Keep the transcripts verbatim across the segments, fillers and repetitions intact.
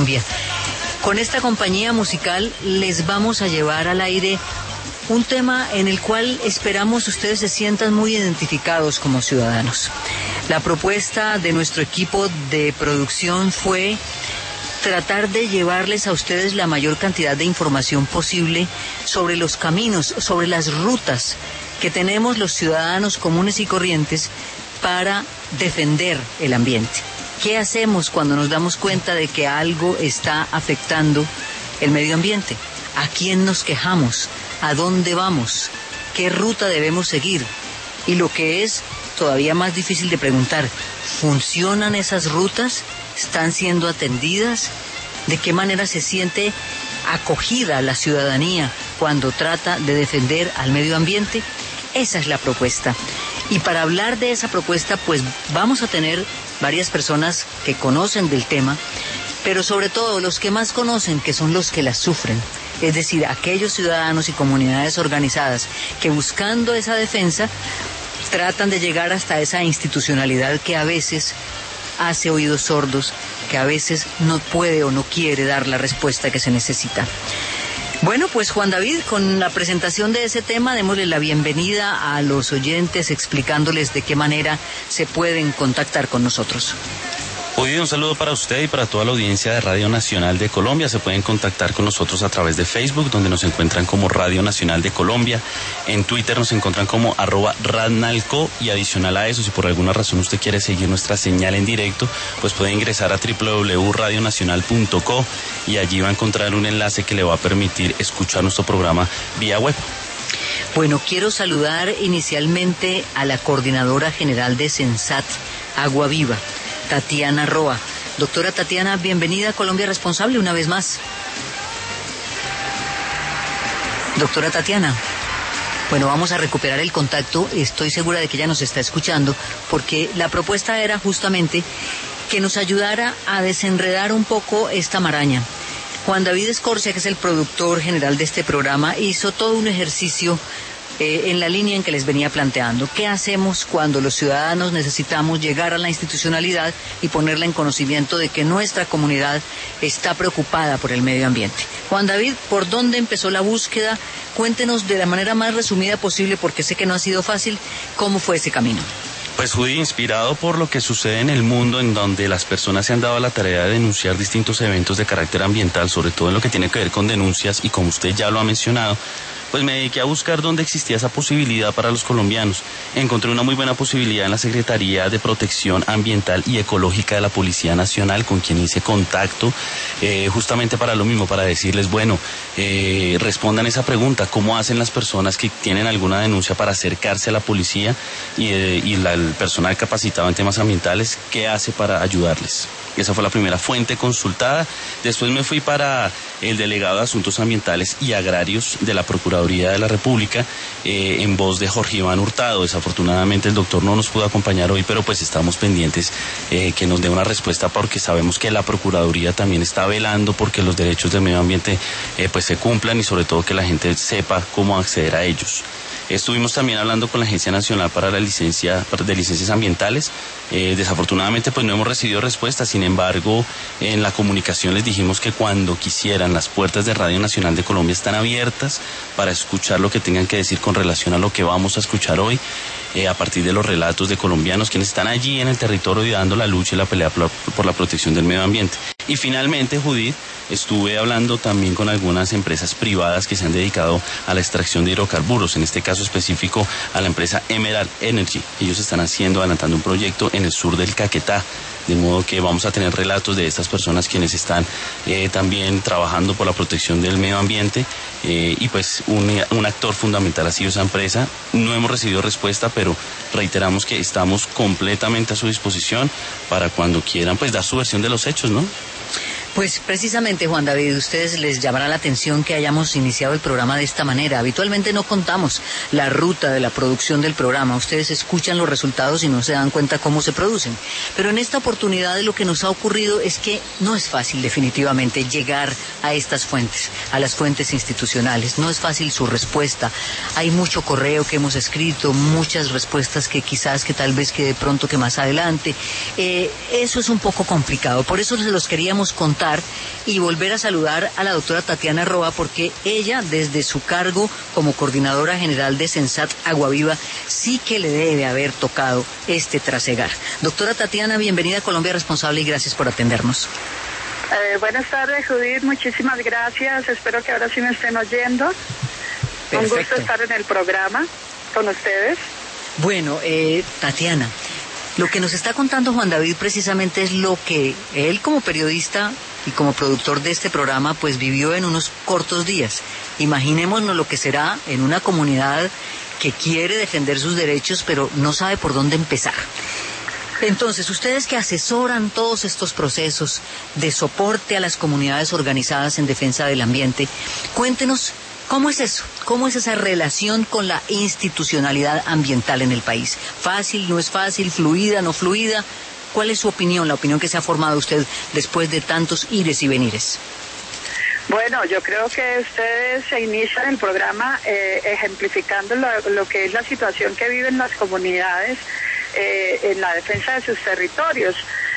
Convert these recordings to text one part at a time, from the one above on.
Colombia. Con esta compañía musical les vamos a llevar al aire un tema en el cual esperamos ustedes se sientan muy identificados como ciudadanos. La propuesta de nuestro equipo de producción fue tratar de llevarles a ustedes la mayor cantidad de información posible sobre los caminos, sobre las rutas que tenemos los ciudadanos comunes y corrientes para defender el ambiente. ¿Qué hacemos cuando nos damos cuenta de que algo está afectando el medio ambiente? ¿A quién nos quejamos? ¿A dónde vamos? ¿Qué ruta debemos seguir? Y lo que es todavía más difícil de preguntar, ¿funcionan esas rutas? ¿Están siendo atendidas? ¿De qué manera se siente acogida la ciudadanía cuando trata de defender al medio ambiente? Esa es la propuesta. Y para hablar de esa propuesta, pues vamos a tener varias personas que conocen del tema, pero sobre todo los que más conocen, que son los que la sufren. Es decir, aquellos ciudadanos y comunidades organizadas que buscando esa defensa tratan de llegar hasta esa institucionalidad que a veces hace oídos sordos, que a veces no puede o no quiere dar la respuesta que se necesita. Bueno, pues Juan David, con la presentación de ese tema, démosle la bienvenida a los oyentes explicándoles de qué manera se pueden contactar con nosotros. Hoy un saludo para usted y para toda la audiencia de Radio Nacional de Colombia. Se pueden contactar con nosotros a través de Facebook, donde nos encuentran como Radio Nacional de Colombia. En Twitter nos encuentran como arroba radnalco, y adicional a eso, si por alguna razón usted quiere seguir nuestra señal en directo, pues puede ingresar a doble u doble u doble u punto radio nacional punto co y allí va a encontrar un enlace que le va a permitir escuchar nuestro programa vía web. Bueno, quiero saludar inicialmente a la coordinadora general de Sensat Agua Viva, Tatiana Roa. Doctora Tatiana, bienvenida a Colombia Responsable una vez más. Doctora Tatiana, bueno, vamos a recuperar el contacto. Estoy segura de que ella nos está escuchando, porque la propuesta era justamente que nos ayudara a desenredar un poco esta maraña. Juan David Escorcia, que es el productor general de este programa, hizo todo un ejercicio Eh, en la línea en que les venía planteando. ¿Qué hacemos cuando los ciudadanos necesitamos llegar a la institucionalidad y ponerla en conocimiento de que nuestra comunidad está preocupada por el medio ambiente? Juan David, ¿por dónde empezó la búsqueda? Cuéntenos de la manera más resumida posible, porque sé que no ha sido fácil, ¿cómo fue ese camino? Pues Judy, inspirado por lo que sucede en el mundo, en donde las personas se han dado la tarea de denunciar distintos eventos de carácter ambiental, sobre todo en lo que tiene que ver con denuncias, y como usted ya lo ha mencionado, pues me dediqué a buscar dónde existía esa posibilidad para los colombianos. Encontré una muy buena posibilidad en la Secretaría de Protección Ambiental y Ecológica de la Policía Nacional, con quien hice contacto, eh, justamente para lo mismo, para decirles, bueno, eh, respondan esa pregunta, ¿cómo hacen las personas que tienen alguna denuncia para acercarse a la policía y, eh, y la, el personal capacitado en temas ambientales, qué hace para ayudarles? Esa fue la primera fuente consultada. Después me fui para el delegado de Asuntos Ambientales y Agrarios de la Procuraduría de la República, eh, en voz de Jorge Iván Hurtado. Desafortunadamente el doctor no nos pudo acompañar hoy, pero pues estamos pendientes eh, que nos dé una respuesta, porque sabemos que la Procuraduría también está velando porque los derechos del medio ambiente eh, pues se cumplan, y sobre todo que la gente sepa cómo acceder a ellos. Estuvimos también hablando con la Agencia Nacional para la Licencia de Licencias Ambientales. Eh, desafortunadamente pues no hemos recibido respuesta. Sin embargo, en la comunicación les dijimos que cuando quisieran, las puertas de Radio Nacional de Colombia están abiertas para escuchar lo que tengan que decir con relación a lo que vamos a escuchar hoy, eh, a partir de los relatos de colombianos quienes están allí en el territorio y dando la lucha y la pelea por la, por la protección del medio ambiente. Y finalmente, Judith, estuve hablando también con algunas empresas privadas que se han dedicado a la extracción de hidrocarburos, en este caso específico a la empresa Emerald Energy. Ellos están haciendo, adelantando un proyecto en el sur del Caquetá, de modo que vamos a tener relatos de estas personas quienes están eh, también trabajando por la protección del medio ambiente, eh, y pues un, un actor fundamental ha sido esa empresa. No hemos recibido respuesta, pero reiteramos que estamos completamente a su disposición para cuando quieran pues dar su versión de los hechos, ¿no? Pues precisamente, Juan David, ustedes les llamará la atención que hayamos iniciado el programa de esta manera. Habitualmente no contamos la ruta de la producción del programa. Ustedes escuchan los resultados y no se dan cuenta cómo se producen. Pero en esta oportunidad lo que nos ha ocurrido es que no es fácil definitivamente llegar a estas fuentes, a las fuentes institucionales. No es fácil su respuesta. Hay mucho correo que hemos escrito, muchas respuestas que quizás que tal vez que de pronto que más adelante. Eh, eso es un poco complicado. Por eso se los queríamos contar contar y volver a saludar a la doctora Tatiana Roa, porque ella, desde su cargo como coordinadora general de Sensat Aguaviva, sí que le debe haber tocado este trasegar. Doctora Tatiana, bienvenida a Colombia Responsable y gracias por atendernos. Eh, buenas tardes, Judith, muchísimas gracias. Espero que ahora sí me estén oyendo. Perfecto. Un gusto estar en el programa con ustedes. Bueno, eh, Tatiana, lo que nos está contando Juan David precisamente es lo que él como periodista y como productor de este programa pues vivió en unos cortos días. Imaginémonos lo que será en una comunidad que quiere defender sus derechos pero no sabe por dónde empezar. Entonces, ustedes que asesoran todos estos procesos de soporte a las comunidades organizadas en defensa del ambiente, cuéntenos cómo es eso, cómo es esa relación con la institucionalidad ambiental en el país. ¿Fácil, no es fácil, fluida, no fluida? ¿Cuál es su opinión, la opinión que se ha formado usted después de tantos ires y venires? Bueno, yo creo que ustedes se inician el programa eh, ejemplificando lo, lo que es la situación que viven las comunidades eh, en la defensa de sus territorios.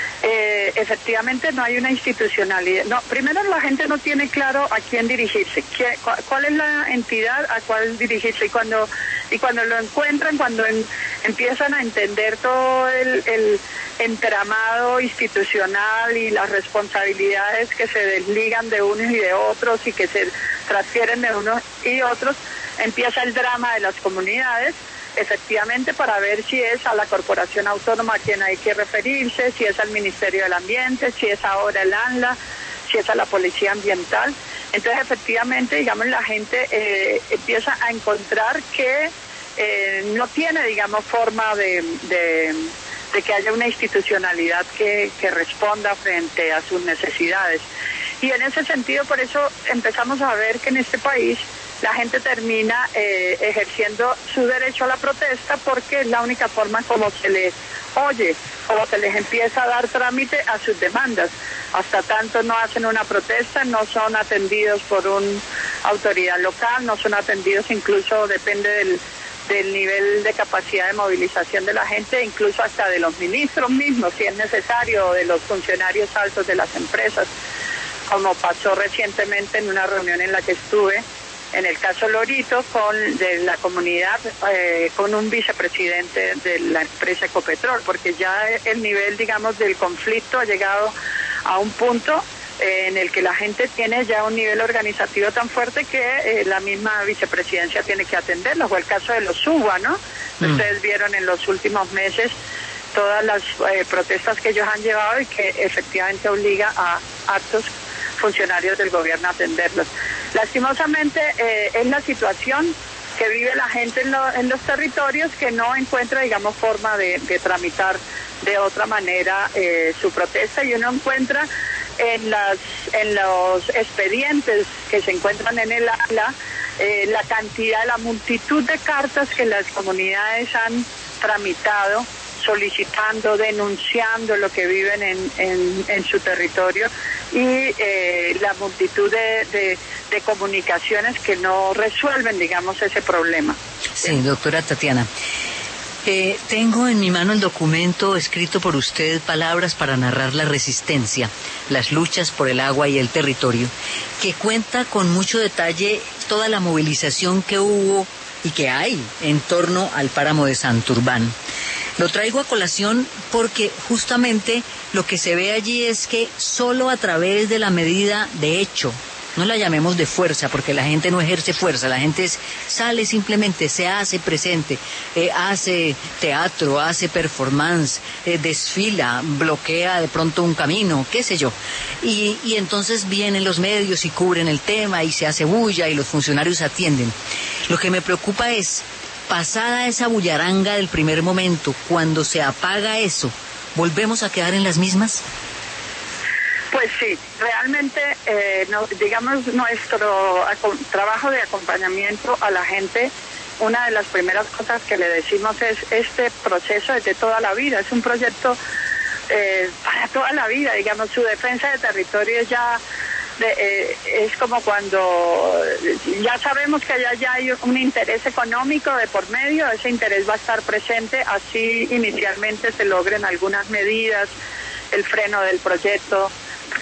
Eh, efectivamente no hay una institucionalidad. No, primero la gente no tiene claro a quién dirigirse, qué, cuál, cuál es la entidad a cuál dirigirse y cuando y cuando lo encuentran, cuando en, empiezan a entender todo el, el entramado institucional y las responsabilidades que se desligan de unos y de otros y que se transfieren de unos y otros, empieza el drama de las comunidades. Efectivamente, para ver si es a la corporación autónoma a quien hay que referirse, si es al Ministerio del Ambiente, si es ahora el ANLA, si es a la Policía Ambiental. Entonces, efectivamente, digamos, la gente eh, empieza a encontrar que eh, no tiene, digamos, forma de, de, de que haya una institucionalidad que, que responda frente a sus necesidades. Y en ese sentido, por eso empezamos a ver que en este país la gente termina eh, ejerciendo su derecho a la protesta porque es la única forma como se les oye, como se les empieza a dar trámite a sus demandas. Hasta tanto no hacen una protesta, no son atendidos por una autoridad local, no son atendidos, incluso depende del, del nivel de capacidad de movilización de la gente, incluso hasta de los ministros mismos, si es necesario, o de los funcionarios altos de las empresas, como pasó recientemente en una reunión en la que estuve, en el caso Lorito, con de la comunidad, eh, con un vicepresidente de la empresa Ecopetrol, porque ya el nivel, digamos, del conflicto ha llegado a un punto eh, en el que la gente tiene ya un nivel organizativo tan fuerte que eh, la misma vicepresidencia tiene que atenderlo, o el caso de los SUBA, ¿no? Mm. Ustedes vieron en los últimos meses todas las eh, protestas que ellos han llevado y que efectivamente obliga a actos funcionarios del gobierno a atenderlos. Lastimosamente eh, es la situación que vive la gente en, lo, en los territorios, que no encuentra, digamos, forma de, de tramitar de otra manera eh, su protesta, y uno encuentra en las en los expedientes que se encuentran en el ANLA eh, la cantidad, la multitud de cartas que las comunidades han tramitado solicitando, denunciando lo que viven en, en, en su territorio y eh, la multitud de, de, de comunicaciones que no resuelven, digamos, ese problema. Sí, doctora Tatiana. Eh, tengo en mi mano el documento escrito por usted, Palabras para narrar la resistencia, las luchas por el agua y el territorio, que cuenta con mucho detalle toda la movilización que hubo y que hay en torno al páramo de Santurbán. Lo traigo a colación porque justamente lo que se ve allí es que solo a través de la medida de hecho, no la llamemos de fuerza, porque la gente no ejerce fuerza, la gente es, sale simplemente, se hace presente, eh, hace teatro, hace performance, eh, desfila, bloquea de pronto un camino, qué sé yo. Y, y entonces vienen los medios y cubren el tema y se hace bulla y los funcionarios atienden. Lo que me preocupa es, pasada esa bullaranga del primer momento, cuando se apaga eso, ¿volvemos a quedar en las mismas? Pues sí, realmente, eh, no, digamos, nuestro trabajo de acompañamiento a la gente, una de las primeras cosas que le decimos es, este proceso es de toda la vida, es un proyecto eh, para toda la vida, digamos, su defensa de territorio ya de, eh, es como cuando ya sabemos que allá ya hay un interés económico de por medio, ese interés va a estar presente, así inicialmente se logren algunas medidas, el freno del proyecto,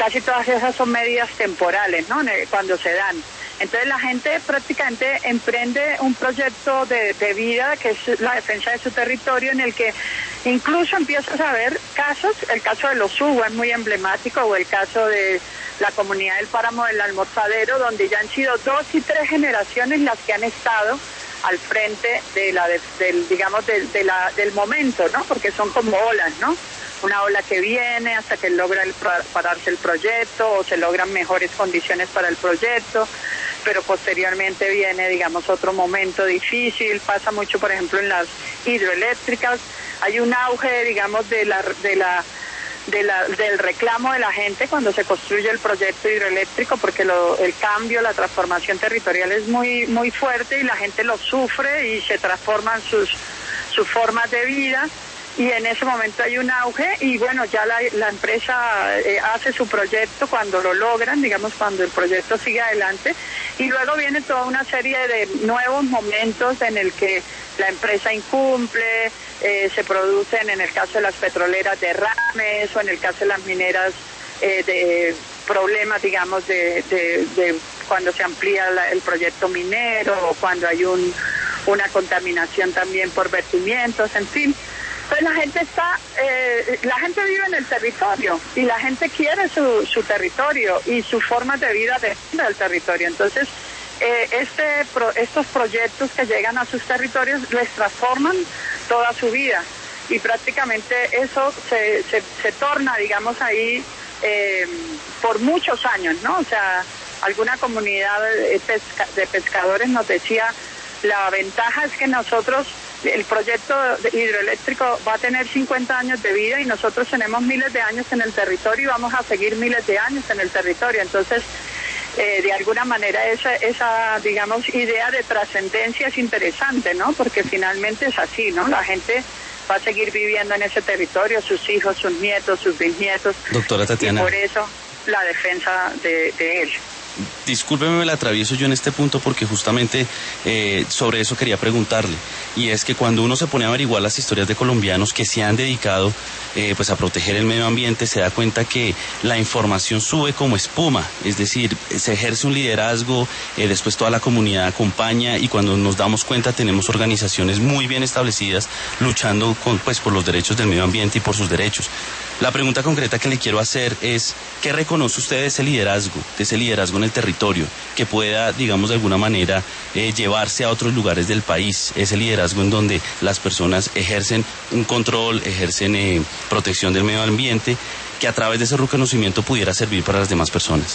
casi todas esas son medidas temporales, ¿no? Cuando se dan. Entonces la gente prácticamente emprende un proyecto de, de vida que es la defensa de su territorio, en el que incluso empiezas a ver casos, el caso de los Hugo es muy emblemático, o el caso de la comunidad del Páramo del Almorzadero, donde ya han sido dos y tres generaciones las que han estado al frente de la de, del digamos de, de la, del momento, ¿no? Porque son como olas, ¿no? Una ola que viene hasta que logra el, pararse el proyecto, o se logran mejores condiciones para el proyecto, pero posteriormente viene, digamos, otro momento difícil. Pasa mucho, por ejemplo, en las hidroeléctricas. Hay un auge, digamos, de la de la De la, del reclamo de la gente cuando se construye el proyecto hidroeléctrico, porque lo, el cambio, la transformación territorial es muy muy fuerte y la gente lo sufre y se transforman sus sus formas de vida, y en ese momento hay un auge, y bueno, ya la, la empresa eh, hace su proyecto cuando lo logran, digamos, cuando el proyecto sigue adelante, y luego viene toda una serie de nuevos momentos en el que la empresa incumple, eh, se producen, en el caso de las petroleras, derrames, o en el caso de las mineras, eh, de problemas, digamos, de, de, de cuando se amplía la, el proyecto minero, o cuando hay un, una contaminación también por vertimientos, en fin. Entonces la gente está, eh, la gente vive en el territorio, y la gente quiere su, su territorio, y su forma de vida depende del territorio. Entonces, eh, este, pro, estos proyectos que llegan a sus territorios les transforman toda su vida, y prácticamente eso se, se, se torna, digamos, ahí eh, por muchos años, ¿no? O sea, alguna comunidad de, pesca, de pescadores nos decía, la ventaja es que nosotros, el proyecto hidroeléctrico va a tener cincuenta años de vida, y nosotros tenemos miles de años en el territorio y vamos a seguir miles de años en el territorio. Entonces, eh, de alguna manera esa, esa, digamos, idea de trascendencia es interesante, ¿no? Porque finalmente es así, ¿no? La gente va a seguir viviendo en ese territorio, sus hijos, sus nietos, sus bisnietos. Doctora Tatiana. Y por eso la defensa de, de él. Discúlpeme, me la atravieso yo en este punto, porque justamente eh, sobre eso quería preguntarle, y es que cuando uno se pone a averiguar las historias de colombianos que se han dedicado eh, pues a proteger el medio ambiente, se da cuenta que la información sube como espuma, es decir, se ejerce un liderazgo, eh, después toda la comunidad acompaña, y cuando nos damos cuenta tenemos organizaciones muy bien establecidas luchando con, pues, por los derechos del medio ambiente y por sus derechos. La pregunta concreta que le quiero hacer es, ¿qué reconoce usted de ese liderazgo, de ese liderazgo en el territorio, que pueda, digamos, de alguna manera eh, llevarse a otros lugares del país, ese liderazgo en donde las personas ejercen un control, ejercen eh, protección del medio ambiente, que a través de ese reconocimiento pudiera servir para las demás personas?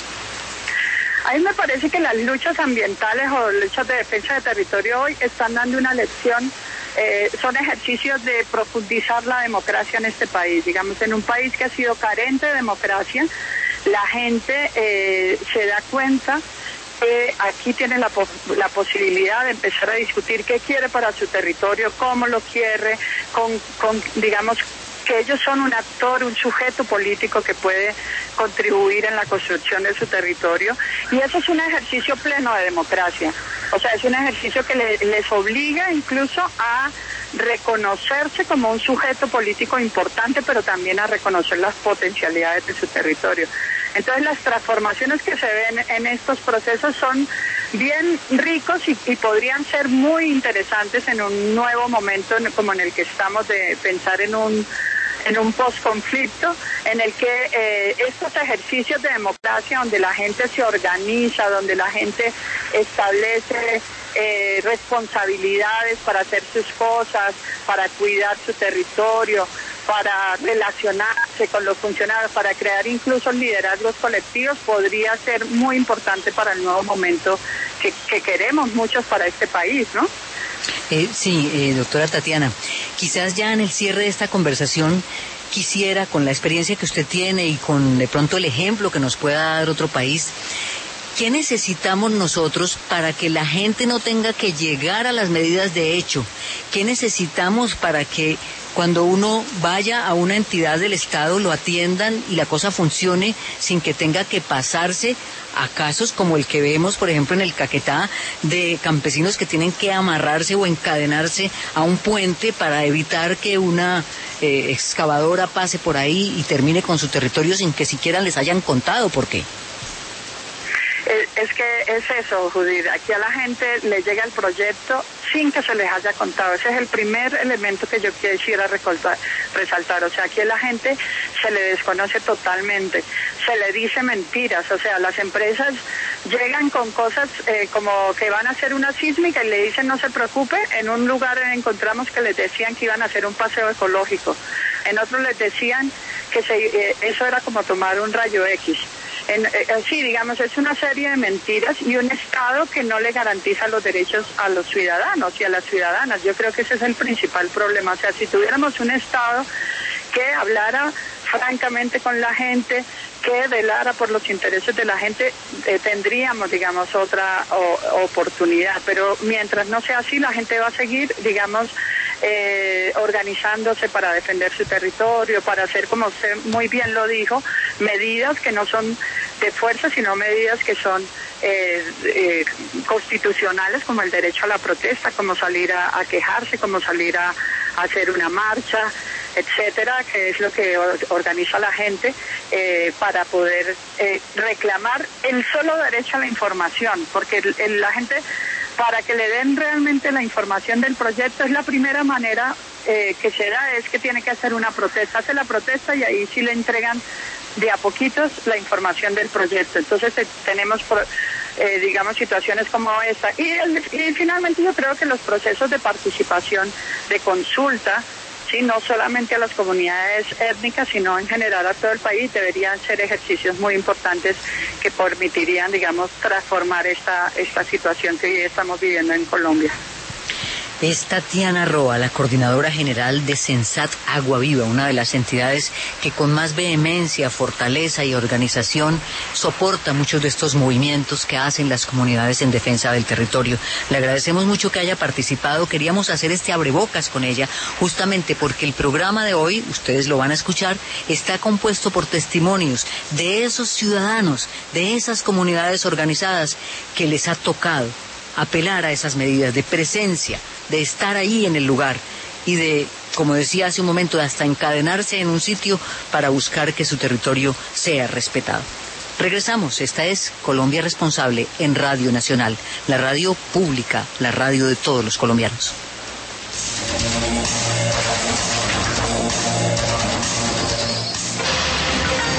A mí me parece que las luchas ambientales o luchas de defensa de territorio hoy están dando una lección. Eh, son ejercicios de profundizar la democracia en este país. Digamos, en un país que ha sido carente de democracia, la gente eh, se da cuenta que aquí tiene la, po la posibilidad de empezar a discutir qué quiere para su territorio, cómo lo quiere, con, con digamos, que ellos son un actor, un sujeto político que puede contribuir en la construcción de su territorio, y eso es un ejercicio pleno de democracia. O sea, es un ejercicio que le, les obliga incluso a reconocerse como un sujeto político importante, pero también a reconocer las potencialidades de su territorio. Entonces, las transformaciones que se ven en estos procesos son bien ricos y, y podrían ser muy interesantes en un nuevo momento como en el que estamos, de pensar en un en un posconflicto, en el que eh, estos ejercicios de democracia, donde la gente se organiza, donde la gente establece eh, responsabilidades para hacer sus cosas, para cuidar su territorio, para relacionarse con los funcionarios, para crear incluso liderazgos colectivos, podría ser muy importante para el nuevo momento que, que queremos muchos para este país, ¿no? Eh, sí, eh, doctora Tatiana, quizás ya en el cierre de esta conversación quisiera, con la experiencia que usted tiene y con de pronto el ejemplo que nos pueda dar otro país, ¿qué necesitamos nosotros para que la gente no tenga que llegar a las medidas de hecho? ¿Qué necesitamos para que cuando uno vaya a una entidad del Estado, lo atiendan y la cosa funcione sin que tenga que pasarse a casos como el que vemos, por ejemplo, en el Caquetá, de campesinos que tienen que amarrarse o encadenarse a un puente para evitar que una eh, excavadora pase por ahí y termine con su territorio sin que siquiera les hayan contado por qué. Es que es eso, Judith. Aquí a la gente le llega el proyecto sin que se les haya contado. Ese es el primer elemento que yo quisiera resaltar. resaltar. O sea, aquí a la gente se le desconoce totalmente. Se le dice mentiras. O sea, las empresas llegan con cosas eh, como que van a hacer una sísmica y le dicen no se preocupe. En un lugar encontramos que les decían que iban a hacer un paseo ecológico. En otro les decían que se, eh, eso era como tomar un rayo X. En, eh, sí, digamos, es una serie de mentiras y un Estado que no le garantiza los derechos a los ciudadanos y a las ciudadanas. Yo creo que ese es el principal problema. O sea, si tuviéramos un Estado que hablara francamente con la gente, que velara por los intereses de la gente, eh, tendríamos, digamos, otra o, oportunidad. Pero mientras no sea así, la gente va a seguir, digamos, eh, organizándose para defender su territorio, para hacer, como usted muy bien lo dijo, medidas que no son de fuerza, sino medidas que son eh, eh, constitucionales, como el derecho a la protesta, como salir a, a quejarse, como salir a, a hacer una marcha, etcétera, que es lo que organiza la gente eh, para poder eh, reclamar el solo derecho a la información, porque el, el, la gente, para que le den realmente la información del proyecto, es la primera manera eh, que se da, es que tiene que hacer una protesta, hace la protesta y ahí sí le entregan de a poquitos la información del proyecto. Entonces eh, tenemos, eh, digamos, situaciones como esta. Y, el, y finalmente yo creo que los procesos de participación, de consulta, sí, no solamente a las comunidades étnicas, sino en general a todo el país, deberían ser ejercicios muy importantes que permitirían, digamos, transformar esta, esta situación que hoy estamos viviendo en Colombia. Es Tatiana Roa, la coordinadora general de Sensat Agua Viva, una de las entidades que con más vehemencia, fortaleza y organización soporta muchos de estos movimientos que hacen las comunidades en defensa del territorio. Le agradecemos mucho que haya participado. Queríamos hacer este abrebocas con ella, justamente porque el programa de hoy, ustedes lo van a escuchar, está compuesto por testimonios de esos ciudadanos, de esas comunidades organizadas que les ha tocado apelar a esas medidas de presencia, de estar ahí en el lugar y de, como decía hace un momento, de hasta encadenarse en un sitio para buscar que su territorio sea respetado. Regresamos, esta es Colombia Responsable en Radio Nacional, la radio pública, la radio de todos los colombianos.